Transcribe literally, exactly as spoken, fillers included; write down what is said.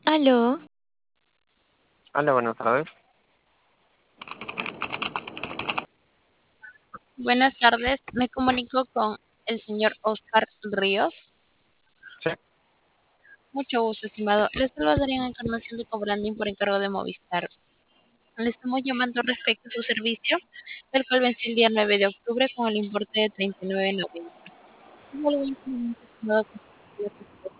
Aló, Hola, buenas tardes. Buenas tardes, me comunico con el señor Oscar Ríos. Sí, Mucho gusto, estimado. Le saludaría en Encarnación de Cobranding por encargo de Movistar. Le estamos llamando respecto a su servicio, el cual venció el día nueve de octubre con el importe de treinta y nueve noventa. ¿Tiene algún inconveniente, estimado, con su servicio?